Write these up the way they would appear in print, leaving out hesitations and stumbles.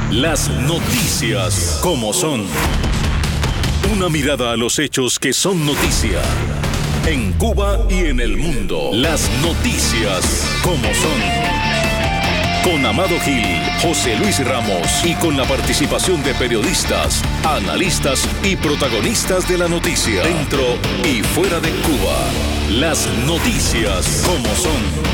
Las noticias como son. Una mirada a los hechos que son noticia. En Cuba y en el mundo. Las noticias como son. Con Amado Gil, José Luis Ramos y con la participación de periodistas, analistas y protagonistas de la noticia. Dentro y fuera de Cuba. Las noticias como son.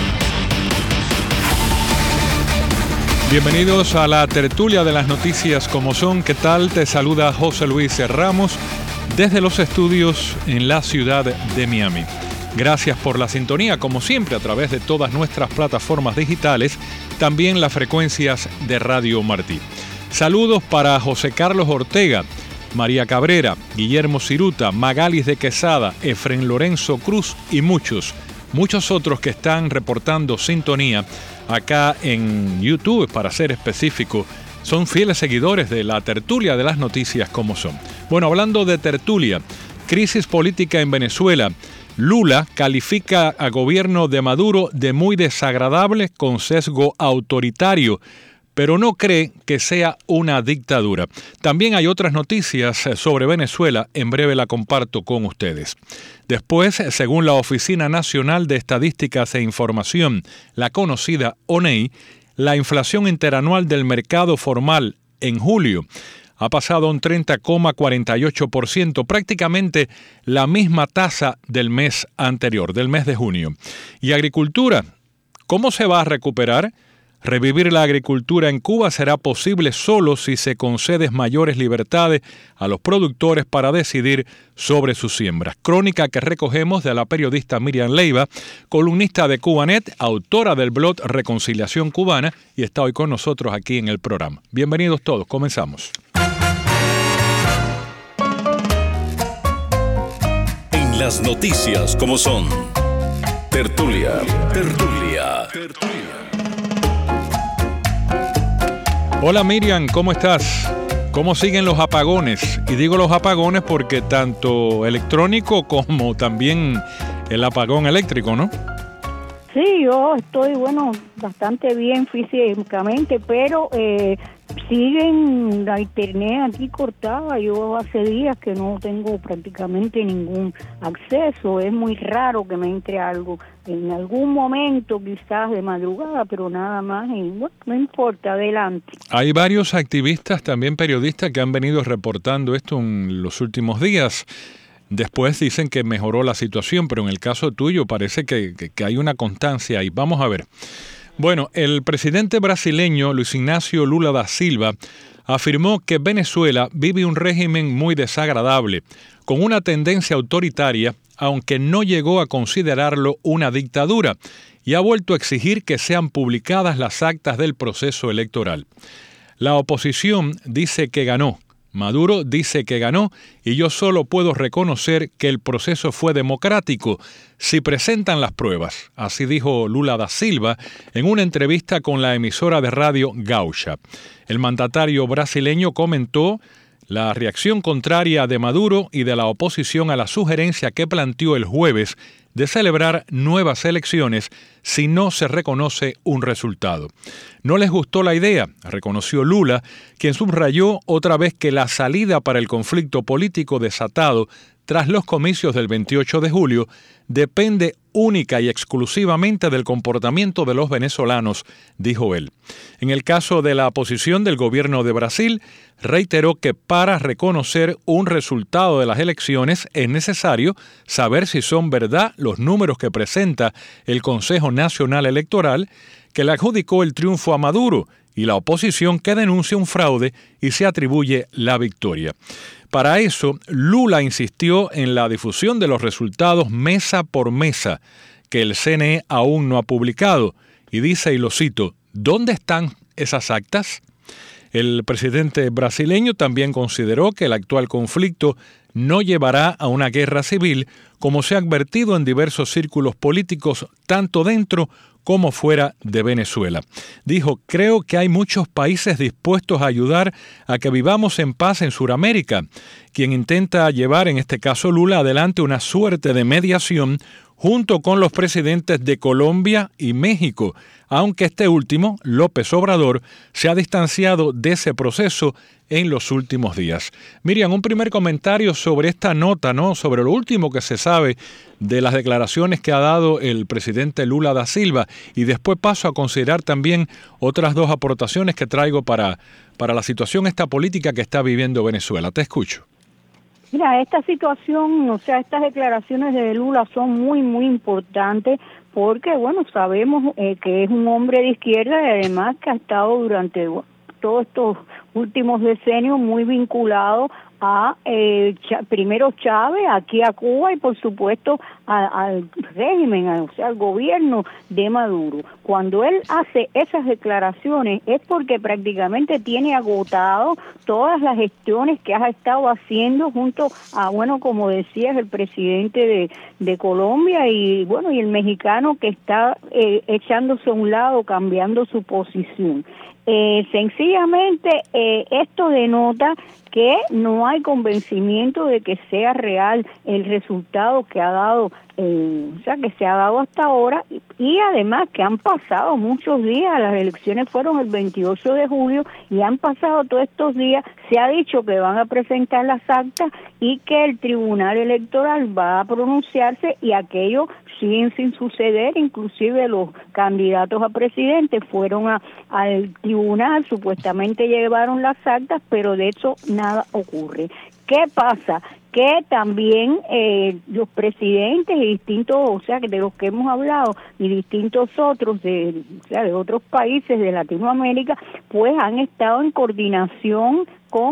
Bienvenidos a la tertulia de las noticias como son. ¿Qué tal? Te saluda José Luis Ramos desde los estudios en la ciudad de Miami. Gracias por la sintonía, como siempre, a través de todas nuestras plataformas digitales, también las frecuencias de Radio Martí. Saludos para José Carlos Ortega, María Cabrera, Guillermo Ciruta, Magalis de Quesada, Efren Lorenzo Cruz y muchos otros que están reportando sintonía acá en YouTube, para ser específico. Son fieles seguidores de la tertulia de las noticias como son. Bueno, hablando de tertulia, crisis política en Venezuela. Lula califica al gobierno de Maduro de muy desagradable con sesgo autoritario, pero no cree que sea una dictadura. También hay otras noticias sobre Venezuela, en breve la comparto con ustedes. Después, según la Oficina Nacional de Estadísticas e Información, la conocida ONEI, la inflación interanual del mercado formal en julio ha pasado a un 30,48%, prácticamente la misma tasa del mes anterior, del mes de junio. Y agricultura, ¿cómo se va a recuperar? Revivir la agricultura en Cuba será posible solo si se conceden mayores libertades a los productores para decidir sobre sus siembras. Crónica que recogemos de la periodista Miriam Leiva, columnista de Cubanet, autora del blog Reconciliación Cubana, y está hoy con nosotros aquí en el programa. Bienvenidos todos, comenzamos. En las noticias como son. Tertulia. Hola Miriam, ¿cómo estás? ¿Cómo siguen los apagones? Y digo los apagones porque tanto electrónico como también el apagón eléctrico, ¿no? Sí, yo estoy, bastante bien físicamente, pero siguen la internet aquí cortada. Yo hace días que no tengo prácticamente ningún acceso. Es muy raro que me entre algo en algún momento, quizás de madrugada, pero nada más. Y bueno, no importa, adelante. Hay varios activistas, también periodistas, que han venido reportando esto en los últimos días. Después dicen que mejoró la situación, pero en el caso tuyo parece que hay una constancia ahí. Vamos a ver. Bueno, el presidente brasileño Luis Ignacio Lula da Silva afirmó que Venezuela vive un régimen muy desagradable, con una tendencia autoritaria, aunque no llegó a considerarlo una dictadura, y ha vuelto a exigir que sean publicadas las actas del proceso electoral. La oposición dice que ganó. Maduro dice que ganó y yo solo puedo reconocer que el proceso fue democrático si presentan las pruebas, así dijo Lula da Silva en una entrevista con la emisora de radio Gaúcha. El mandatario brasileño comentó la reacción contraria de Maduro y de la oposición a la sugerencia que planteó el jueves de celebrar nuevas elecciones si no se reconoce un resultado. No les gustó la idea, reconoció Lula, quien subrayó otra vez que la salida para el conflicto político desatado tras los comicios del 28 de julio depende única y exclusivamente del comportamiento de los venezolanos, dijo él. En el caso de la oposición del gobierno de Brasil, reiteró que para reconocer un resultado de las elecciones es necesario saber si son verdad los números que presenta el Consejo Nacional Electoral, que le adjudicó el triunfo a Maduro, y la oposición que denuncia un fraude y se atribuye la victoria. Para eso, Lula insistió en la difusión de los resultados mesa por mesa, que el CNE aún no ha publicado, y dice, y lo cito, ¿dónde están esas actas? El presidente brasileño también consideró que el actual conflicto no llevará a una guerra civil, como se ha advertido en diversos círculos políticos, tanto dentro como fuera de Venezuela. Dijo, creo que hay muchos países dispuestos a ayudar a que vivamos en paz en Sudamérica, quien intenta llevar, en este caso Lula, adelante una suerte de mediación junto con los presidentes de Colombia y México, aunque este último, López Obrador, se ha distanciado de ese proceso en los últimos días. Miriam, un primer comentario sobre esta nota, ¿no? Sobre lo último que se sabe de las declaraciones que ha dado el presidente Lula da Silva, y después paso a considerar también otras dos aportaciones que traigo para la situación esta política que está viviendo Venezuela. Te escucho. Mira, esta situación, o sea, estas declaraciones de Lula son muy, muy importantes porque, bueno, sabemos que es un hombre de izquierda y además que ha estado durante todos estos últimos decenios muy vinculado a primero Chávez, aquí a Cuba y por supuesto al régimen, o sea, al gobierno de Maduro. Cuando él hace esas declaraciones es porque prácticamente tiene agotado todas las gestiones que ha estado haciendo junto a, bueno, como decías, el presidente de Colombia y, bueno, y el mexicano que está echándose a un lado, cambiando su posición. Sencillamente esto denota que no hay convencimiento de que sea real el resultado que ha dado, o sea, que se ha dado hasta ahora, y además que han pasado muchos días, las elecciones fueron el 28 de julio y han pasado todos estos días, se ha dicho que van a presentar las actas y que el Tribunal Electoral va a pronunciarse y aquello siguen sin suceder, inclusive los candidatos a presidente fueron al tribunal, supuestamente llevaron las actas, pero de hecho nada ocurre. ¿Qué pasa? Que también los presidentes y distintos, o sea, de los que hemos hablado, y distintos otros, o sea, de otros países de Latinoamérica, pues han estado en coordinación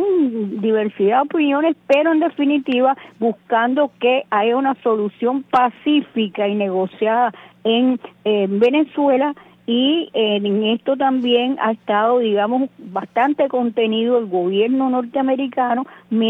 con diversidad de opiniones, pero en definitiva buscando que haya una solución pacífica y negociada en Venezuela. Y en esto también ha estado, digamos, bastante contenido el gobierno norteamericano,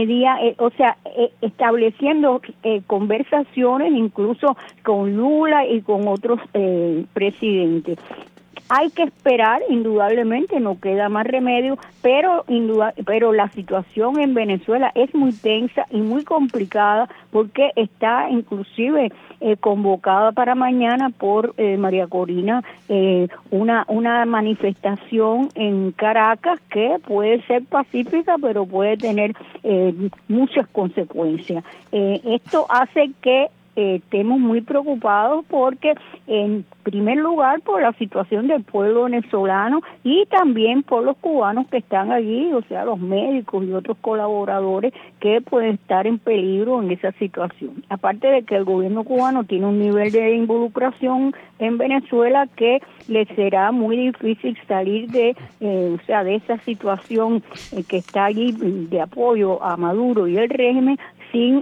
estableciendo conversaciones incluso con Lula y con otros presidentes. Hay que esperar, indudablemente, no queda más remedio, pero la situación en Venezuela es muy tensa y muy complicada porque está inclusive convocada para mañana por María Corina una manifestación en Caracas que puede ser pacífica, pero puede tener muchas consecuencias. Esto hace que estemos muy preocupados porque, en primer lugar, por la situación del pueblo venezolano y también por los cubanos que están allí, o sea, los médicos y otros colaboradores que pueden estar en peligro en esa situación. Aparte de que el gobierno cubano tiene un nivel de involucración en Venezuela que le será muy difícil salir de esa situación que está allí de apoyo a Maduro y el régimen sin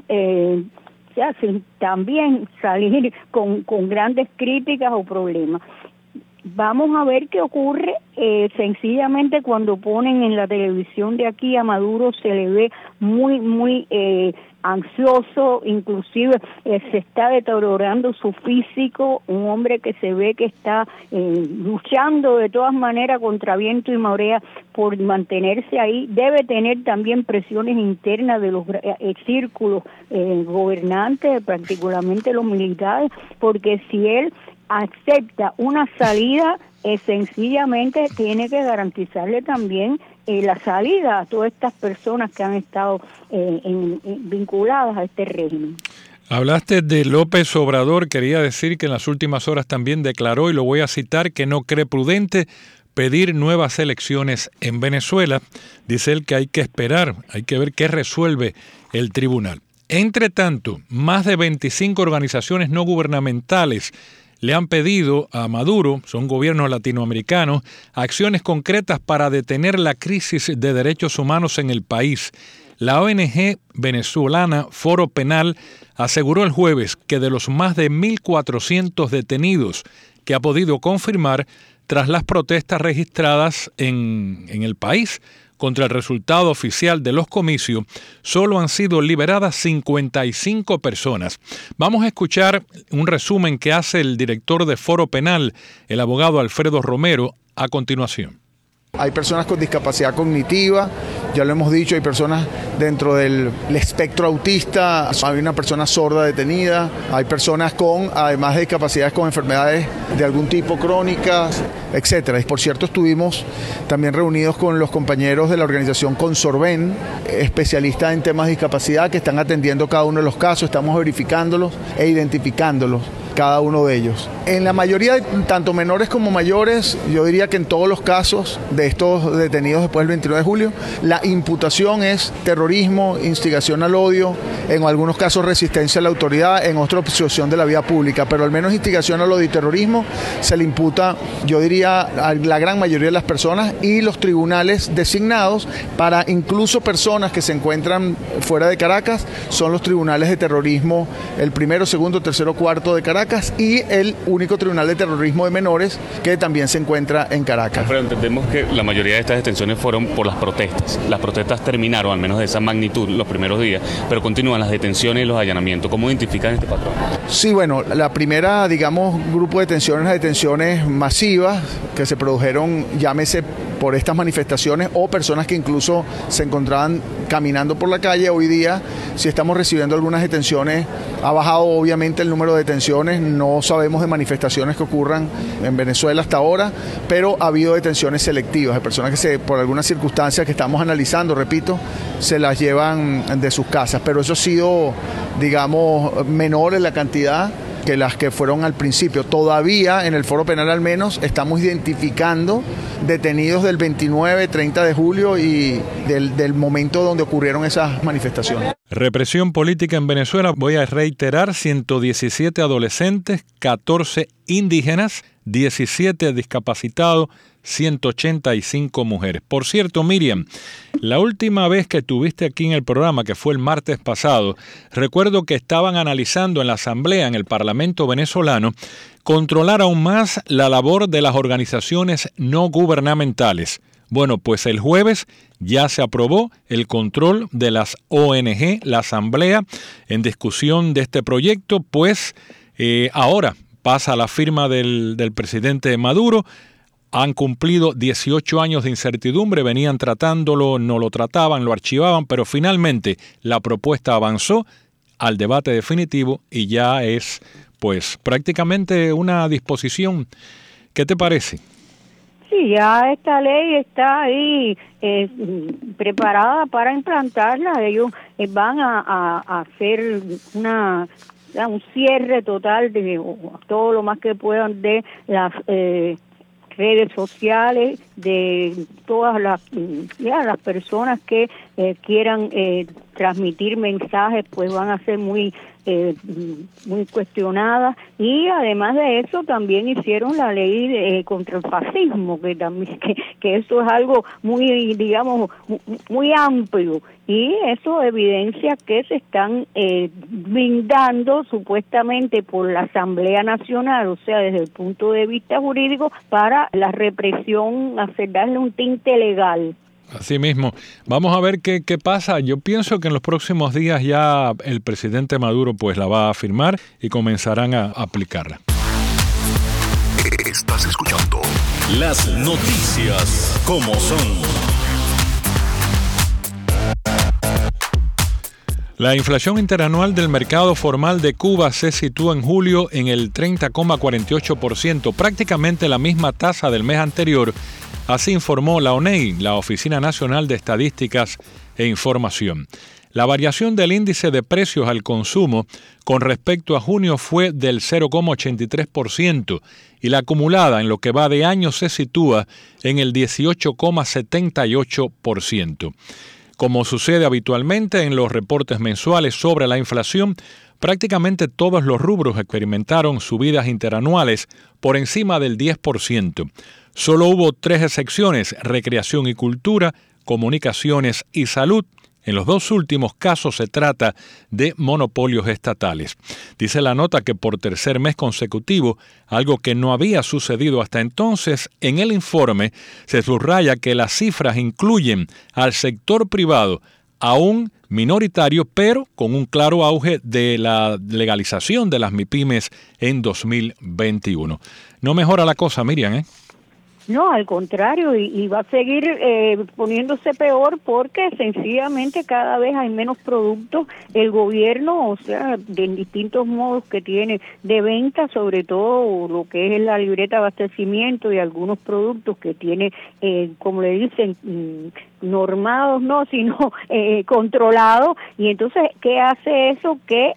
también salir con grandes críticas o problemas. Vamos a ver qué ocurre. Sencillamente cuando ponen en la televisión de aquí a Maduro se le ve muy ansioso, inclusive se está deteriorando su físico, un hombre que se ve que está luchando de todas maneras contra viento y marea por mantenerse ahí. Debe tener también presiones internas de los círculos gobernantes, particularmente los militares, porque si él acepta una salida, sencillamente tiene que garantizarle también la salida a todas estas personas que han estado vinculadas a este régimen. Hablaste de López Obrador, quería decir que en las últimas horas también declaró, y lo voy a citar, que no cree prudente pedir nuevas elecciones en Venezuela. Dice él que hay que esperar, hay que ver qué resuelve el tribunal. Entre tanto, más de 25 organizaciones no gubernamentales le han pedido a Maduro, son gobiernos latinoamericanos, acciones concretas para detener la crisis de derechos humanos en el país. La ONG venezolana Foro Penal aseguró el jueves que de los más de 1.400 detenidos que ha podido confirmar tras las protestas registradas en el país contra el resultado oficial de los comicios, solo han sido liberadas 55 personas. Vamos a escuchar un resumen que hace el director de Foro Penal, el abogado Alfredo Romero, a continuación. Hay personas con discapacidad cognitiva, ya lo hemos dicho, hay personas dentro del espectro autista, hay una persona sorda detenida, hay personas con, además de discapacidades con enfermedades de algún tipo crónicas, etcétera. Y por cierto, estuvimos también reunidos con los compañeros de la organización Consorben, especialistas en temas de discapacidad, que están atendiendo cada uno de los casos, estamos verificándolos e identificándolos, cada uno de ellos. En la mayoría, tanto menores como mayores, yo diría que en todos los casos de estos detenidos después del 29 de julio, la imputación es terrorismo, instigación al odio, en algunos casos resistencia a la autoridad, en otros obstrucción de la vía pública, pero al menos instigación al odio y terrorismo se le imputa, yo diría, a la gran mayoría de las personas, y los tribunales designados para incluso personas que se encuentran fuera de Caracas son los tribunales de terrorismo, el primero, segundo, tercero, cuarto de Caracas, y el único tribunal de terrorismo de menores que también se encuentra en Caracas. Pero entendemos que la mayoría de estas detenciones fueron por las protestas. Las protestas terminaron, al menos de esa magnitud, los primeros días, pero continúan las detenciones y los allanamientos. ¿Cómo identifican este patrón? Sí, bueno, la primera, digamos, grupo de detenciones, las detenciones masivas que se produjeron, llámese por estas manifestaciones o personas que incluso se encontraban caminando por la calle. Hoy día, si estamos recibiendo algunas detenciones, ha bajado obviamente el número de detenciones, no sabemos de manifestaciones que ocurran en Venezuela hasta ahora, pero ha habido detenciones selectivas de personas que por algunas circunstancias que estamos analizando, repito, se las llevan de sus casas, pero eso ha sido, digamos, menor en la cantidad que las que fueron al principio. Todavía en el Foro Penal al menos estamos identificando detenidos del 29, 30 de julio y del momento donde ocurrieron esas manifestaciones. Represión política en Venezuela, voy a reiterar, 117 adolescentes, 14 indígenas, 17 discapacitados, 185 mujeres. Por cierto, Miriam, la última vez que estuviste aquí en el programa, que fue el martes pasado, recuerdo que estaban analizando en la Asamblea, en el Parlamento venezolano, controlar aún más la labor de las organizaciones no gubernamentales. Bueno, pues el jueves ya se aprobó el control de las ONG, la Asamblea, en discusión de este proyecto, pues ahora pasa la firma del presidente Maduro. Han cumplido 18 años de incertidumbre, venían tratándolo, no lo trataban, lo archivaban, pero finalmente la propuesta avanzó al debate definitivo y ya es, pues, prácticamente una disposición. ¿Qué te parece? Sí, ya esta ley está ahí preparada para implantarla. Ellos van a hacer un cierre total de todo lo más que puedan de las redes sociales, de todas las personas que quieran transmitir mensajes, pues van a ser muy cuestionadas. Y además de eso también hicieron la ley contra el fascismo, que también que eso es algo muy, digamos, muy amplio, y eso evidencia que se están blindando supuestamente por la Asamblea Nacional, o sea, desde el punto de vista jurídico, para la represión, darle un tinte legal. Así mismo. Vamos a ver qué pasa. Yo pienso que en los próximos días ya el presidente Maduro pues la va a firmar y comenzarán a aplicarla. Estás escuchando las noticias como son. La inflación interanual del mercado formal de Cuba se sitúa en julio en el 30,48%, prácticamente la misma tasa del mes anterior. Así informó la ONEI, la Oficina Nacional de Estadísticas e Información. La variación del índice de precios al consumo con respecto a junio fue del 0,83% y la acumulada en lo que va de año se sitúa en el 18,78%. Como sucede habitualmente en los reportes mensuales sobre la inflación, prácticamente todos los rubros experimentaron subidas interanuales por encima del 10%. Solo hubo 3 excepciones: recreación y cultura, comunicaciones y salud. En los 2 últimos casos se trata de monopolios estatales. Dice la nota que por tercer mes consecutivo, algo que no había sucedido hasta entonces, en el informe se subraya que las cifras incluyen al sector privado, aún minoritario, pero con un claro auge de la legalización de las MIPYMES en 2021. No mejora la cosa, Miriam, ¿eh? No, al contrario, y va a seguir poniéndose peor porque sencillamente cada vez hay menos productos. El gobierno, o sea, de distintos modos que tiene de venta, sobre todo lo que es la libreta de abastecimiento y algunos productos que tiene, como le dicen, normados, no, sino controlados. Y entonces, ¿qué hace eso? Que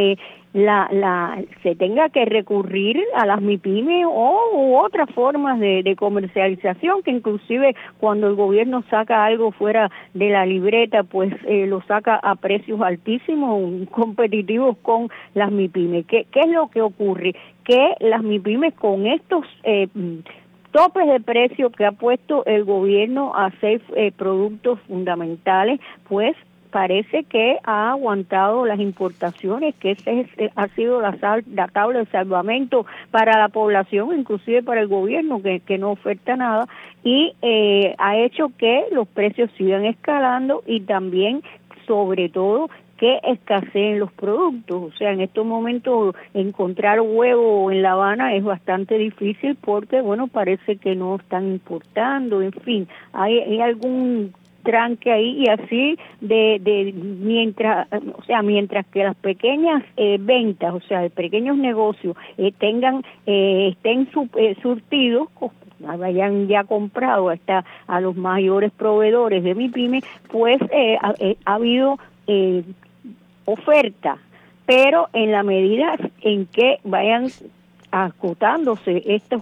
se tenga que recurrir a las MIPYME u otras formas de comercialización, que inclusive cuando el gobierno saca algo fuera de la libreta, pues lo saca a precios altísimos, competitivos con las MIPYME. ¿Qué es lo que ocurre? Que las MIPYME con estos topes de precio que ha puesto el gobierno a 6 productos fundamentales, pues parece que ha aguantado las importaciones, que ese ha sido la tabla de salvamento para la población, inclusive para el gobierno, que no oferta nada, y ha hecho que los precios sigan escalando y también, sobre todo, que escaseen los productos. O sea, en estos momentos encontrar huevo en La Habana es bastante difícil porque, bueno, parece que no están importando, en fin, hay algún tranque ahí, y así mientras que las pequeñas ventas, o sea, de pequeños negocios estén surtidos, hayan ya comprado hasta a los mayores proveedores de MIPYME, pues ha habido oferta, pero en la medida en que vayan acotándose estos,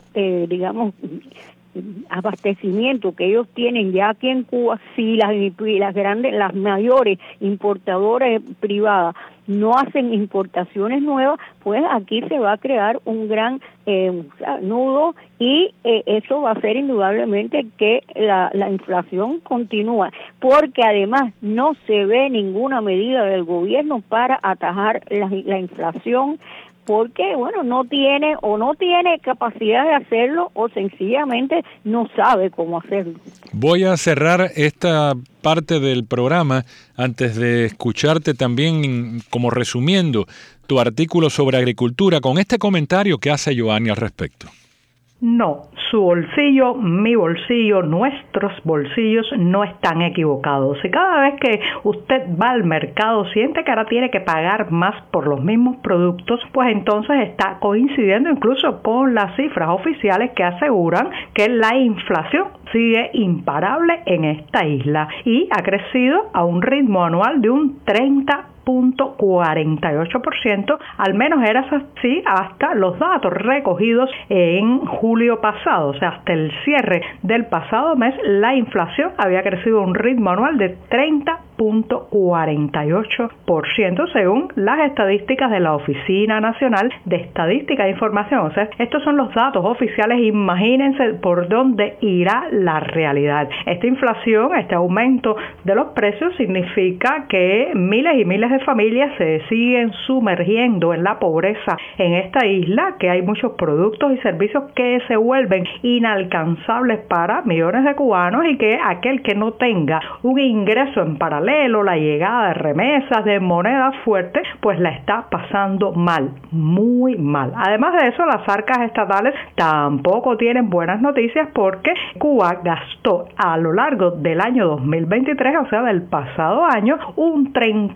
abastecimiento que ellos tienen ya aquí en Cuba, si las mayores importadoras privadas no hacen importaciones nuevas, pues aquí se va a crear un gran nudo, y eso va a hacer indudablemente que la inflación continúa, porque además no se ve ninguna medida del gobierno para atajar la inflación, porque, bueno, no tiene capacidad de hacerlo, o sencillamente no sabe cómo hacerlo. Voy a cerrar esta parte del programa antes de escucharte también, como resumiendo tu artículo sobre agricultura, con este comentario que hace Joanny al respecto. No, su bolsillo, mi bolsillo, nuestros bolsillos no están equivocados. Si cada vez que usted va al mercado siente que ahora tiene que pagar más por los mismos productos, pues entonces está coincidiendo incluso con las cifras oficiales que aseguran que la inflación sigue imparable en esta isla y ha crecido a un ritmo anual de un 30.48%, al menos era así hasta los datos recogidos en julio pasado, o sea, hasta el cierre del pasado mes, la inflación había crecido a un ritmo anual de 30.48% según las estadísticas de la Oficina Nacional de Estadística e Información. O sea, estos son los datos oficiales, imagínense por dónde irá la realidad. Esta inflación, este aumento de los precios significa que miles y miles de familias se siguen sumergiendo en la pobreza en esta isla, que hay muchos productos y servicios que se vuelven inalcanzables para millones de cubanos, y que aquel que no tenga un ingreso en paralelo, la llegada de remesas, de moneda fuerte, pues la está pasando mal, muy mal. Además de eso, las arcas estatales tampoco tienen buenas noticias, porque Cuba gastó a lo largo del año 2023, o sea, del pasado año, un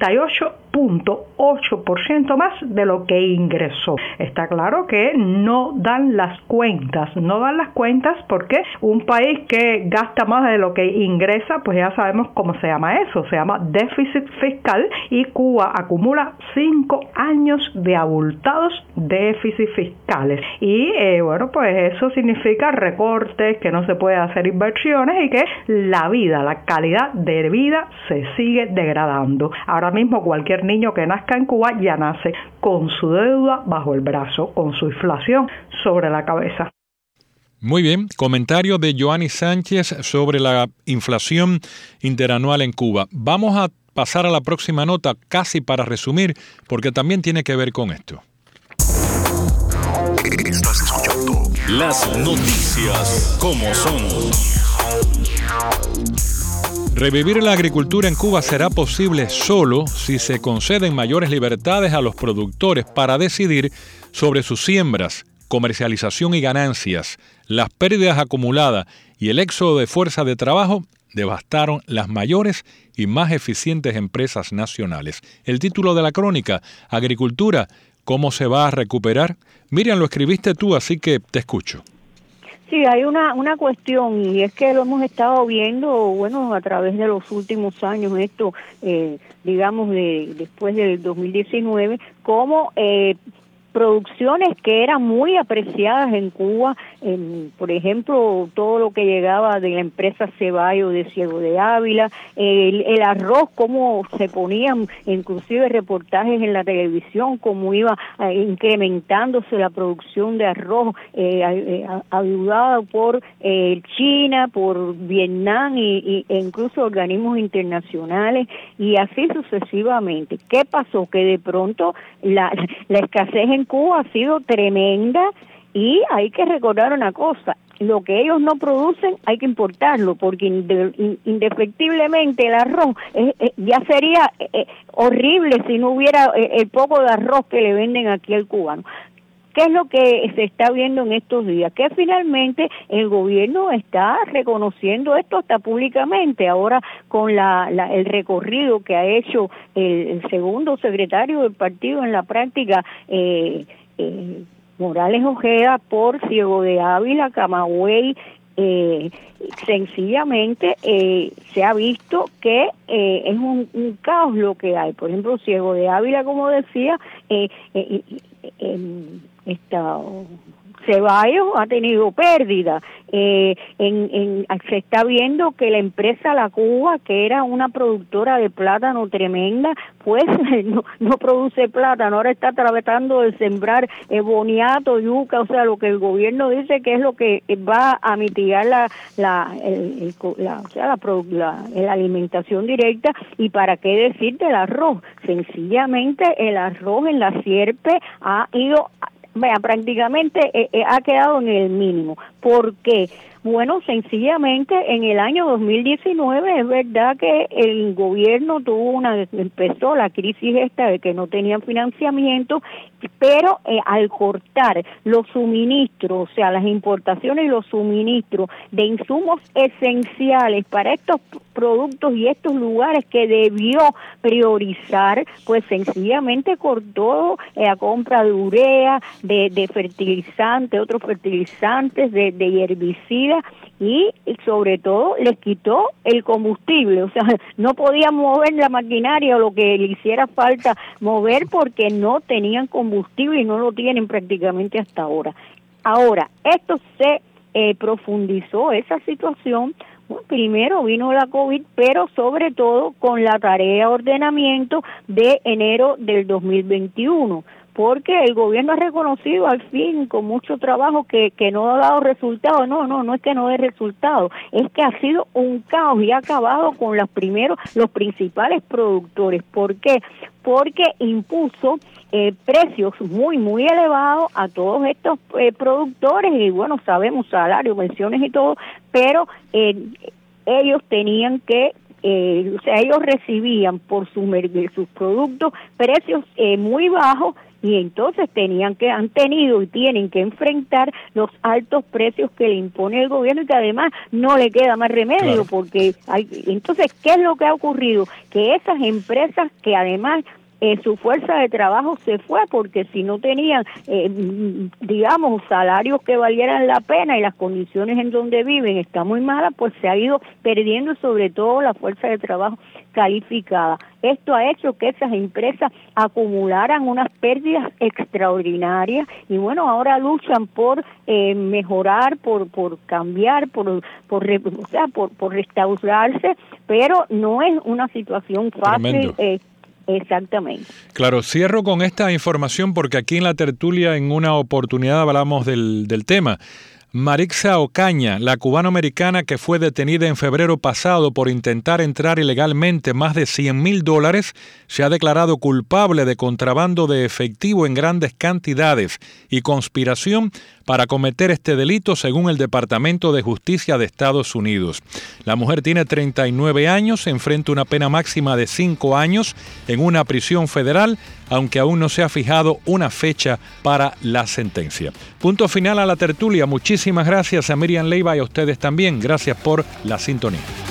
38.8% más de lo que ingresó. Está claro que no dan las cuentas porque un país que gasta más de lo que ingresa, pues ya sabemos cómo se llama eso, se llama déficit fiscal, y Cuba acumula 5 años de abultados déficits fiscales. Y bueno, pues eso significa recortes, que no se puede hacer inversiones y que la vida, la calidad de vida se sigue degradando. Ahora mismo cualquier niño que nazca en Cuba ya nace con su deuda bajo el brazo, con su inflación sobre la cabeza. Muy bien, comentario de Joanny Sánchez sobre la inflación interanual en Cuba. Vamos a pasar a la próxima nota, casi para resumir, porque también tiene que ver con esto. Estás escuchando las noticias como son. Revivir la agricultura en Cuba será posible solo si se conceden mayores libertades a los productores para decidir sobre sus siembras, comercialización y ganancias, las pérdidas acumuladas y el éxodo de fuerza de trabajo devastaron las mayores y más eficientes empresas nacionales. El título de la crónica, Agricultura, ¿cómo se va a recuperar? Miriam, lo escribiste tú, así que te escucho. Sí, hay una cuestión, y es que lo hemos estado viendo, bueno, a través de los últimos años, esto, digamos, después del 2019, como producciones que eran muy apreciadas en Cuba, por ejemplo, todo lo que llegaba de la empresa Ceballos de Ciego de Ávila, el arroz, cómo se ponían inclusive reportajes en la televisión, cómo iba incrementándose la producción de arroz, ayudada por China, por Vietnam e incluso organismos internacionales, y así sucesivamente. ¿Qué pasó? Que de pronto la escasez en Cuba ha sido tremenda, y hay que recordar una cosa: lo que ellos no producen hay que importarlo, porque indefectiblemente el arroz ya sería horrible si no hubiera el poco de arroz que le venden aquí al cubano. ¿Qué es lo que se está viendo en estos días? Que finalmente el gobierno está reconociendo esto hasta públicamente, ahora con el recorrido que ha hecho el segundo secretario del partido en la práctica, Morales Ojeda, por Ciego de Ávila, Camagüey. Sencillamente se ha visto que es un caos lo que hay. Por ejemplo, Ciego de Ávila, como decía, Ceballos ha tenido pérdida. Se está viendo que la empresa La Cuba, que era una productora de plátano tremenda, pues no produce plátano, ahora está tratando de sembrar boniato, yuca, o sea, lo que el gobierno dice que es lo que va a mitigar la alimentación directa. Y para qué decir del arroz, sencillamente el arroz en la sierpe ha ido, prácticamente ha quedado en el mínimo. ¿Por qué? Bueno, sencillamente en el año 2019 es verdad que el gobierno empezó la crisis esta de que no tenían financiamiento, pero al cortar los suministros, o sea, las importaciones y los suministros de insumos esenciales para estos productos y estos lugares que debió priorizar, pues sencillamente cortó la compra de urea, de fertilizantes, otros fertilizantes, de herbicidas, y sobre todo les quitó el combustible, o sea, no podían mover la maquinaria o lo que le hiciera falta mover porque no tenían combustible y no lo tienen prácticamente hasta ahora. Ahora, esto se profundizó, esa situación. Bueno, primero vino la COVID, pero sobre todo con la tarea de ordenamiento de enero del 2021. Porque el gobierno ha reconocido al fin, con mucho trabajo, que no ha dado resultados. No es que no dé resultados, es que ha sido un caos y ha acabado con los principales productores. ¿Por qué? Porque impuso precios muy elevados a todos estos productores, y bueno, sabemos salarios, pensiones y todo, pero ellos tenían que o sea, ellos recibían por sus productos precios muy bajos, y entonces han tenido y tienen que enfrentar los altos precios que le impone el gobierno, y que además no le queda más remedio, claro. Porque entonces, ¿qué es lo que ha ocurrido? Que esas empresas que además su fuerza de trabajo se fue, porque si no tenían, digamos, salarios que valieran la pena y las condiciones en donde viven están muy malas, pues se ha ido perdiendo sobre todo la fuerza de trabajo calificada. Esto ha hecho que esas empresas acumularan unas pérdidas extraordinarias, y bueno, ahora luchan por mejorar, por cambiar, por restaurarse, pero no es una situación fácil. Exactamente. Claro, cierro con esta información porque aquí en la tertulia en una oportunidad hablamos del tema. Marixa Ocaña, la cubanoamericana que fue detenida en febrero pasado por intentar entrar ilegalmente más de $100,000, se ha declarado culpable de contrabando de efectivo en grandes cantidades y conspiración para cometer este delito según el Departamento de Justicia de Estados Unidos. La mujer tiene 39 años, enfrenta una pena máxima de 5 años en una prisión federal, aunque aún no se ha fijado una fecha para la sentencia. Punto final a la tertulia. Muchísimas gracias a Miriam Leiva y a ustedes también. Gracias por la sintonía.